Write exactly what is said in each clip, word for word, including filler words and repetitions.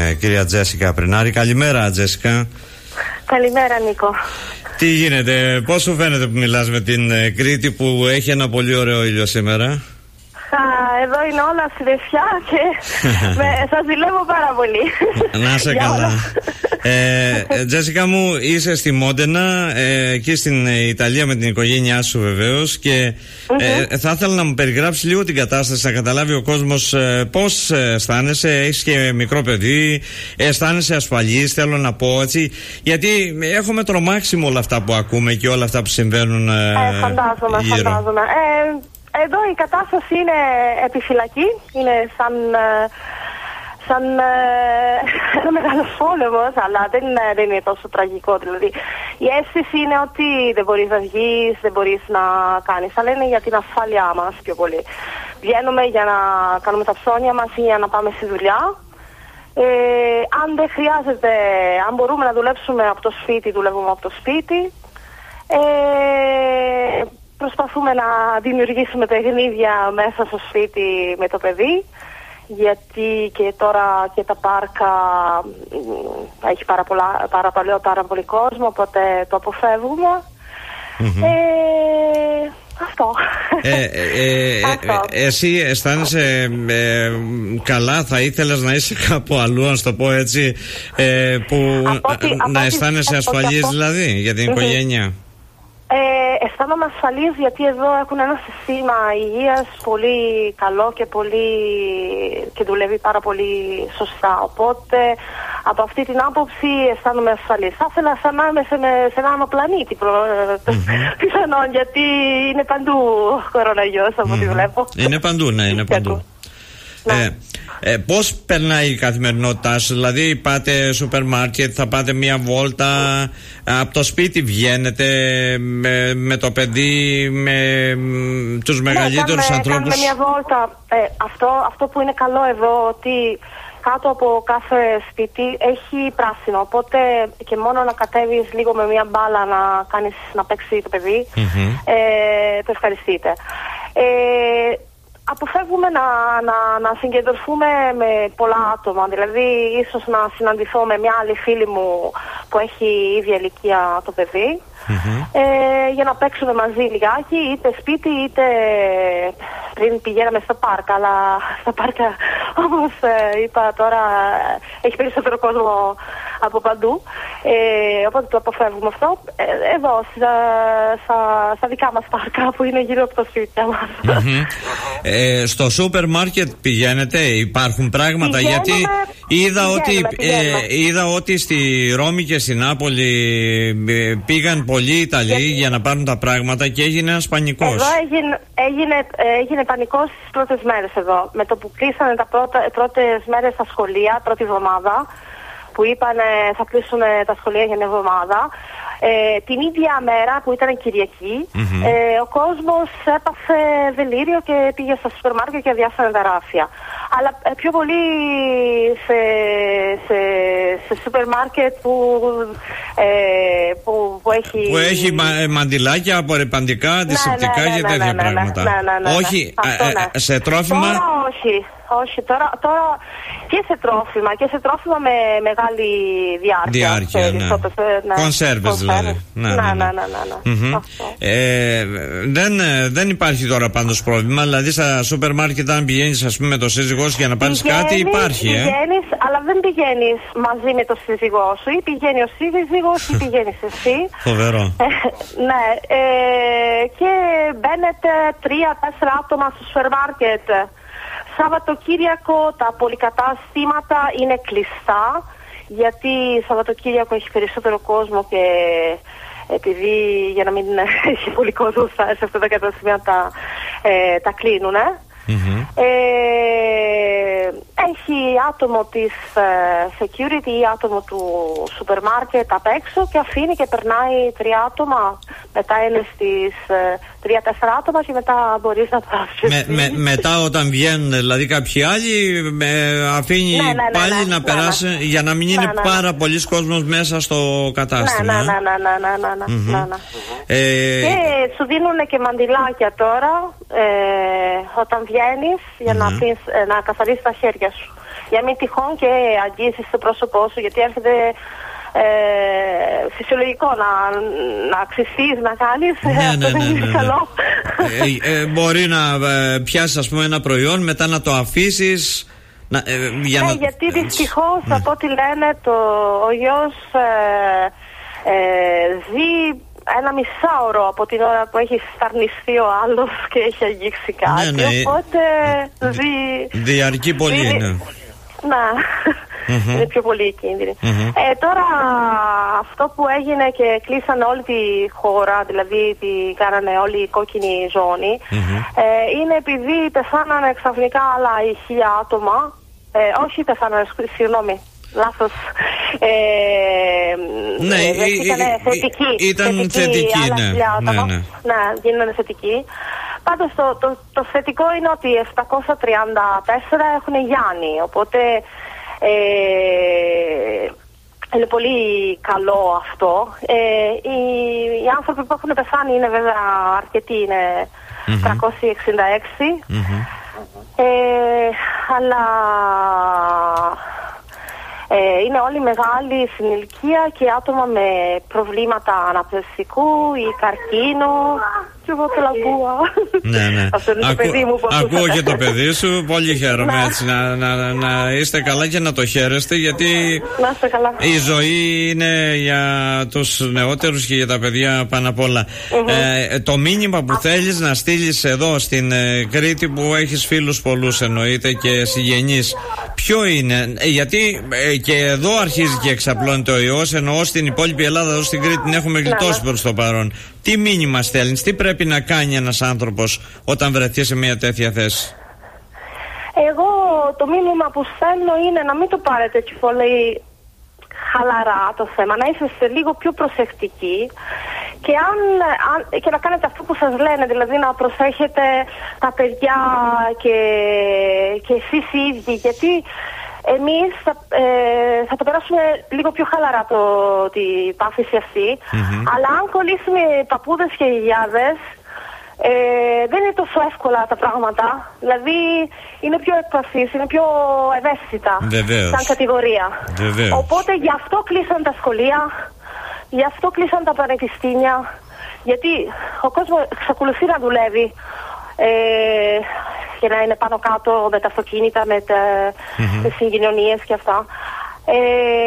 ε, κυρία Τζέσικα Πρινάρη. Καλημέρα, Τζέσικα. Καλημέρα, Νίκο. Τι γίνεται, πώς σου φαίνεται που μιλάς με την ε, Κρήτη που έχει ένα πολύ ωραίο ήλιο σήμερα? Εδώ είναι όλα συννεφιά και με, σας ζηλεύω πάρα πολύ. Να σε καλά. ε, Τζέσικα μου, είσαι στη Μόντενα, ε, εκεί στην Ιταλία με την οικογένειά σου βεβαίως, και mm-hmm. ε, θα ήθελα να μου περιγράψει λίγο την κατάσταση, να καταλάβει ο κόσμος ε, πώς αισθάνεσαι. Έχεις και μικρό παιδί, αισθάνεσαι ασφαλής, θέλω να πω έτσι, γιατί έχουμε τρομάξει με όλα αυτά που ακούμε και όλα αυτά που συμβαίνουν ε, ε, φαντάζομαι, γύρω. φαντάζομαι. Ε, Εδώ η κατάσταση είναι επιφυλακή, είναι σαν, σαν ένα μεγάλος πόλεμος, αλλά δεν, δεν είναι τόσο τραγικό. Δηλαδή, η αίσθηση είναι ότι δεν μπορείς να βγεις, δεν μπορείς να κάνεις, αλλά είναι για την ασφάλειά μας πιο πολύ. Βγαίνουμε για να κάνουμε τα ψώνια μας ή για να πάμε στη δουλειά. Ε, αν δεν χρειάζεται, αν μπορούμε να δουλέψουμε από το σπίτι, δουλεύουμε από το σπίτι. Ε, Προσπαθούμε να δημιουργήσουμε παιχνίδια μέσα στο σπίτι με το παιδί, γιατί και τώρα και τα πάρκα έχει πάρα, πολλά, πάρα, πολύ, πάρα πολύ κόσμο, οπότε το αποφεύγουμε. Mm-hmm. Ε, αυτό. Ε, ε, ε, αυτό. Ε, εσύ αισθάνεσαι ε, καλά, θα ήθελες να είσαι κάπου αλλού, να το πω έτσι, ε, που από τι, να αισθάνεσαι ασφαλής από... δηλαδή για την mm-hmm. οικογένεια? Ε, αισθάνομαι ασφαλής γιατί εδώ έχουν ένα σύστημα υγείας πολύ καλό και, πολύ, και δουλεύει πάρα πολύ σωστά. Οπότε από αυτή την άποψη αισθάνομαι ασφαλής. Θα ήθελα σαν να είμαι σε, σε ένα άλλο πλανήτη mm-hmm. πιθανόν, γιατί είναι παντού κοροναγιός από ό,τι mm-hmm. βλέπω. Είναι παντού, ναι, είναι παντού. Ε, ε, πώς περνάει η καθημερινότητά σου? Δηλαδή πάτε σούπερ μάρκετ, θα πάτε μία βόλτα, από το σπίτι βγαίνετε με, με το παιδί, με τους μεγαλύτερους ναι, ανθρώπους? Κάνουμε μία βόλτα. ε, αυτό, αυτό που είναι καλό εδώ, ότι κάτω από κάθε σπίτι έχει πράσινο, οπότε και μόνο να κατέβεις λίγο με μία μπάλα να, κάνεις, να παίξει το παιδί, mm-hmm. ε, το ευχαριστείτε. ε, Αποφεύγουμε να, να, να συγκεντρωθούμε με πολλά άτομα. Δηλαδή, ίσως να συναντηθώ με μια άλλη φίλη μου που έχει ίδια ηλικία το παιδί, mm-hmm. ε, για να παίξουμε μαζί λιγάκι, είτε σπίτι είτε πριν πηγαίναμε στο πάρκα. Αλλά στα πάρκα, όπως ε, είπα τώρα, έχει περισσότερο κόσμο από παντού. Ε, οπότε το αποφεύγουμε αυτό. Ε, εδώ, στα, στα, στα δικά μας πάρκα που είναι γύρω από το σπίτι μας. Mm-hmm. Ε, στο σούπερ μάρκετ πηγαίνετε, υπάρχουν πράγματα? Πηγαίνουμε, γιατί είδα, πηγαίνουμε, ότι, πηγαίνουμε. Ε, είδα ότι στη Ρώμη και στη Νάπολη ε, πήγαν πολλοί Ιταλοί γιατί... για να πάρουν τα πράγματα και έγινε ένας πανικός. Εδώ έγινε, έγινε, έγινε πανικός στις πρώτες μέρες εδώ. Με το που κλείσανε τα πρώτα, πρώτες μέρες στα σχολεία, πρώτη εβδομάδα, που είπαν θα κλείσουν τα σχολεία για μια εβδομάδα. Ε, την ίδια μέρα που ήταν Κυριακή, mm-hmm. ε, ο κόσμος έπαθε δελίριο και πήγε στα σούπερ μάρκετ και αδειάσανε τα ράφια. Αλλά ε, πιο πολύ σε, σε, σε σούπερ μάρκετ που, ε, που, που έχει... Που έχει μα, μαντιλάκια, απορρεπαντικά, αντισηπτικά, ναι, ναι, ναι, και τέτοια ναι, ναι, πράγματα. Ναι, ναι, ναι, ναι, όχι, ναι. Αυτό, ναι. ε, σε τρόφιμα... Τώρα όχι. Όχι, τώρα, τώρα και σε τρόφιμα και σε τρόφιμα με μεγάλη διάρκεια. Διάρκεια, ναι. ναι. Κονσέρβες δηλαδή. Ναι, ναι, ναι. ναι, ναι, ναι. Mm-hmm. Ε, δεν, δεν υπάρχει τώρα πάντως πρόβλημα. Δηλαδή στα σούπερ μάρκετ, αν πηγαίνεις ας πούμε με το σύζυγό σου για να πάρεις κάτι, υπάρχει. Πηγαίνεις, ε? αλλά δεν πηγαίνεις μαζί με το σύζυγό σου. Ή πηγαίνει ο σύζυγος ή πηγαίνεις εσύ. Φοβερό. Ε, ναι. Ε, και μπαίνετε τρία-τέσσερα άτομα στο σούπερ μάρκετ. Σαββατοκύριακο τα πολυκατάστηματα είναι κλειστά, γιατί Σαββατοκύριακο έχει περισσότερο κόσμο και επειδή για να μην έχει πολύ κόσμο σε αυτά τα καταστήματα ε, τα κλείνουν. Mm-hmm. Ε, έχει άτομο της ε, security ή άτομο του σούπερ μάρκετ απ' έξω και αφήνει και περνάει τρία άτομα. Μετά είναι στις ε, τρία-τέσσερα άτομα και μετά μπορείς να πάσεις. Με, με, μετά όταν βγαίνουν δηλαδή κάποιοι άλλοι, με αφήνει ναι, ναι, ναι, πάλι ναι, ναι, να ναι, περάσει ναι, ναι. για να μην είναι ναι, ναι, πάρα ναι. πολλοί κόσμος μέσα στο κατάστημα. Ναι, ναι, ναι, ναι, ναι, ναι, ναι, mm-hmm. ναι, ναι. Ε, και σου δίνουν και μαντιλάκια τώρα ε, όταν βγαίνεις για mm-hmm. να, πεις, ε, να καθαρίσεις τα χέρια σου. Για μην τυχόν και αγγίσεις το πρόσωπό σου, γιατί έρχεται ε, φυσιολογικό να, να ξυστείς, να κάνεις. Ναι, αυτό ναι, δεν ναι, είναι ναι, καλό. Ε, ε, μπορεί να ε, πιάσεις, ας πούμε, ένα προϊόν, μετά να το αφήσεις. Να, ε, για ναι, να... γιατί δυστυχώς ναι. από ό,τι λένε το, ο γιος ε, ε, ζει ένα μισάωρο από την ώρα που έχει σταρνιστεί ο άλλος και έχει αγγίξει κάτι. Ναι, ναι. Οπότε ζει... Διαρκεί πολύ, ζει, ναι. Ναι, Mm-hmm. είναι πιο πολύ κίνδυνοι. Mm-hmm. Ε, τώρα αυτό που έγινε και κλείσανε όλη τη χώρα, δηλαδή τη κάνανε όλη η κόκκινη ζώνη, Mm-hmm. ε, είναι επειδή πεθάνανε ξαφνικά άλλα χίλια άτομα. Ε, όχι πεθάνανε, συγγνώμη, λάθος. Ε, ναι, ε, ήταν θετική. Ήταν θετική, θετική άλλα ναι. χίλια άτομα. Ναι, ναι. Ναι, γίνανε θετικοί. Πάντως το, το, το θετικό είναι ότι επτακόσια τριάντα τέσσερα έχουν Γιάννη, οπότε ε, είναι πολύ καλό αυτό. Ε, οι, οι άνθρωποι που έχουν πεθάνει είναι βέβαια αρκετοί, είναι mm-hmm. τριακόσιοι εξήντα έξι, mm-hmm. ε, αλλά ε, είναι όλοι μεγάλοι στην ηλικία και άτομα με προβλήματα αναπνευστικού ή καρκίνο. Και εγώ θέλω ακούω. Ναι, ναι. Αυτό είναι το παιδί μου που ακούω και το παιδί σου. Πολύ χαίρομαι έτσι να, να, να είστε καλά και να το χαίρεστε, γιατί να είστε καλά. Η ζωή είναι για τους νεότερους και για τα παιδιά πάνω απ' όλα. Mm-hmm. Ε, το μήνυμα που θέλεις να στείλεις εδώ στην ε, Κρήτη, που έχεις φίλους πολλούς εννοείται και συγγενείς, ποιο είναι? Ε, γιατί ε, και εδώ αρχίζει και εξαπλώνεται ο ιός, ενώ στην υπόλοιπη Ελλάδα, εδώ στην Κρήτη, την έχουμε γλιτώσει προς το παρόν. Τι μήνυμα στέλνεις, τι πρέπει να κάνει ένας άνθρωπος όταν βρεθεί σε μια τέτοια θέση? Εγώ το μήνυμα που στέλνω είναι να μην το πάρετε έτσι πολύ χαλαρά το θέμα, να είστε λίγο πιο προσεκτικοί και, αν, αν, και να κάνετε αυτό που σας λένε, δηλαδή να προσέχετε τα παιδιά και, και εσείς οι ίδιοι, γιατί εμείς θα, ε, θα το περάσουμε λίγο πιο χαλαρά το, την πάθηση αυτή, mm-hmm. αλλά αν κολλήσουμε παππούδες και γιαγιάδες, ε, δεν είναι τόσο εύκολα τα πράγματα. Δηλαδή είναι πιο εκπαθής, είναι πιο ευαίσθητα. Βεβαίως. Σαν κατηγορία. Βεβαίως. Οπότε γι' αυτό κλείσαν τα σχολεία, γι' αυτό κλείσαν τα πανεπιστήμια, γιατί ο κόσμος εξακολουθεί να δουλεύει ε, και να είναι πάνω κάτω με τα αυτοκίνητα, με τα mm-hmm. τις συγκοινωνίες και αυτά. Ε,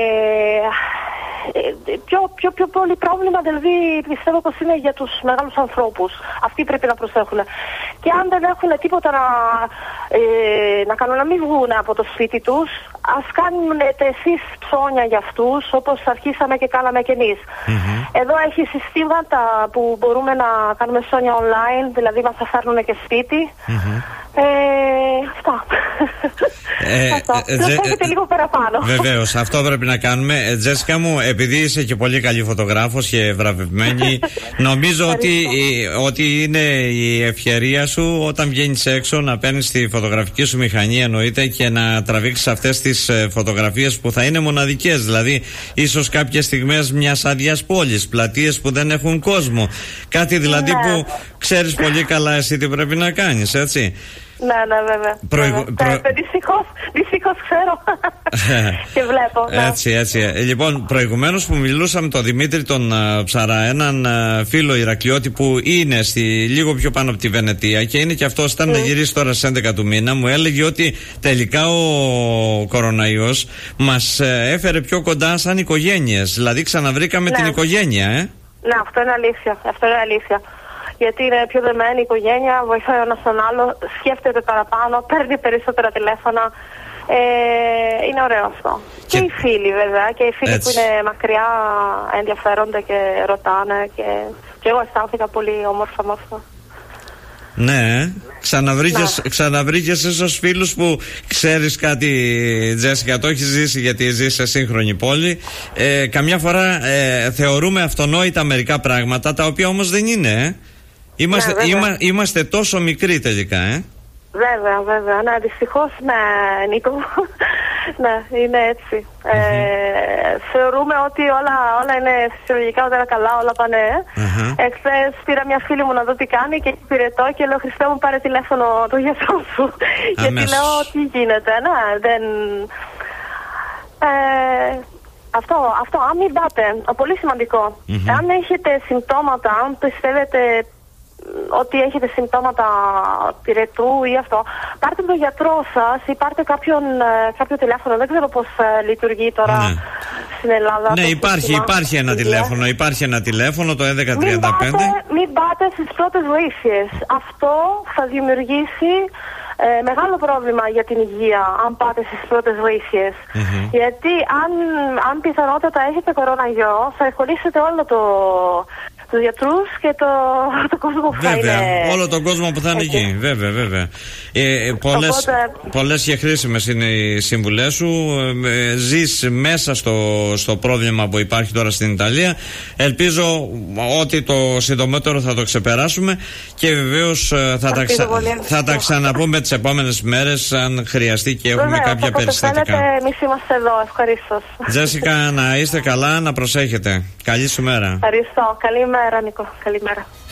πιο, πιο, πιο πολύ πρόβλημα δηλαδή πιστεύω πως είναι για τους μεγάλους ανθρώπους. Αυτοί πρέπει να προσέχουν. Και αν δεν έχουν τίποτα να, ε, να κάνουν, να μην βγουν από το σπίτι τους, ας κάνετε εσείς ψώνια για αυτούς, όπως αρχίσαμε και κάναμε κι εμείς. Mm-hmm. Εδώ έχει συστήματα που μπορούμε να κάνουμε ψώνια online, δηλαδή μας θα φέρνουν και σπίτι. Mm-hmm. Ε, αυτά. Ε, αυτό. Ε, ε, έχετε ε, λίγο παραπάνω. Βεβαίως, αυτό πρέπει να κάνουμε. Ε, Τζέσικα μου, επειδή είσαι και πολύ καλή φωτογράφος και βραβευμένη, νομίζω ότι, ότι είναι η ευκαιρία σου όταν βγαίνεις έξω να παίρνεις τη φωτογραφική σου μηχανή, εννοείται, και να τραβήξεις αυτές τις ε, φωτογραφίες που θα είναι μοναδικές. Δηλαδή, ίσως κάποιες στιγμές μιας άδειας πόλης, πλατείες που δεν έχουν κόσμο. Κάτι δηλαδή ναι. που ξέρεις πολύ καλά εσύ τι πρέπει να κάνεις, έτσι. Ναι, ναι, βέβαια. Προηγου... Προ... Δυστυχώς, δυστυχώς ξέρω και βλέπω. Ναι. Έτσι, έτσι. Λοιπόν, προηγουμένως που μιλούσαμε με τον Δημήτρη τον uh, Ψαρά, έναν uh, φίλο Ηρακλειώτη που είναι στη, λίγο πιο πάνω από τη Βενετία και είναι και αυτός, ήταν mm. να γυρίσει τώρα στις έντεκα του μήνα, μου έλεγε ότι τελικά ο κοροναϊός μας uh, έφερε πιο κοντά σαν οικογένειες. Δηλαδή ξαναβρήκαμε ναι. την οικογένεια, ε. Ναι, αυτό είναι αλήθεια. Αυτό είναι αλήθεια. Γιατί είναι πιο δεμένη η οικογένεια, βοηθάει ο ένας τον άλλο, σκέφτεται παραπάνω, παίρνει περισσότερα τηλέφωνα. Ε, είναι ωραίο αυτό. Και, και οι φίλοι βέβαια, και οι φίλοι έτσι. Που είναι μακριά ενδιαφέρονται και ρωτάνε και, και εγώ αισθάνθηκα πολύ όμορφα με αυτό. Ναι, ξαναβρήκες, ξαναβρήκες ίσως φίλους που ξέρεις κάτι, Τζέσικα, το έχεις ζήσει γιατί ζεις σε σύγχρονη πόλη. Ε, καμιά φορά ε, θεωρούμε αυτονόητα μερικά πράγματα, τα οποία όμως δεν είναι, ε. Είμαστε, ναι, είμα, είμαστε τόσο μικροί τελικά, ε. Βέβαια, βέβαια. Ναι, δυστυχώς, ναι, Νίκο. Ναι, είναι έτσι. Mm-hmm. Ε, θεωρούμε ότι όλα, όλα είναι φυσιολογικά, όλα είναι καλά, όλα πάνε. Mm-hmm. Εχθές πήρα μια φίλη μου να δω τι κάνει και πυρετό και λέω Χριστέ μου πάρε τηλέφωνο του γιατρού σου. Γιατί λέω τι γίνεται, ναι, δεν... Ε, αυτό, αυτό, αν μην πάτε, πολύ σημαντικό. Mm-hmm. Αν έχετε συμπτώματα, αν πιστεύετε ότι έχετε συμπτώματα πυρετού ή αυτό, πάρτε τον γιατρό σας ή πάρτε κάποιον, κάποιο τηλέφωνο. Δεν ξέρω πώς λειτουργεί τώρα ναι. στην Ελλάδα. Ναι, υπάρχει, υπάρχει ένα τηλέφωνο. Υπάρχει ένα τηλέφωνο, το έντεκα τριάντα πέντε. Μην πάτε, μην πάτε στις πρώτες βοήθειες. Αυτό θα δημιουργήσει ε, μεγάλο πρόβλημα για την υγεία αν πάτε στις πρώτες βοήθειες. Mm-hmm. Γιατί αν, αν πιθανότατα έχετε κοροναγιό, θα ευχολήσετε όλο το... τους γιατρούς και το, το κόσμο που βέβαια, θα είναι... Βέβαια, όλο τον κόσμο που θα είναι εκεί. Βέβαια, βέβαια. Ε, πολλές, Οπότε... πολλές και χρήσιμες είναι οι συμβουλές σου. Ε, ζεις μέσα στο, στο πρόβλημα που υπάρχει τώρα στην Ιταλία. Ελπίζω ότι το συντομότερο θα το ξεπεράσουμε και βεβαίως θα, τα, ξα... θα τα ξαναπούμε τις επόμενες μέρες αν χρειαστεί και έχουμε βέβαια, κάποια περιστατικά. Θέλετε, εμείς είμαστε εδώ. Ευχαριστώ. Τζέσικα, να είστε καλά, να προσέχετε. Καλή σου μέρα. Ευχαριστώ. Καλή μέρα, Νίκο. Καλημέρα.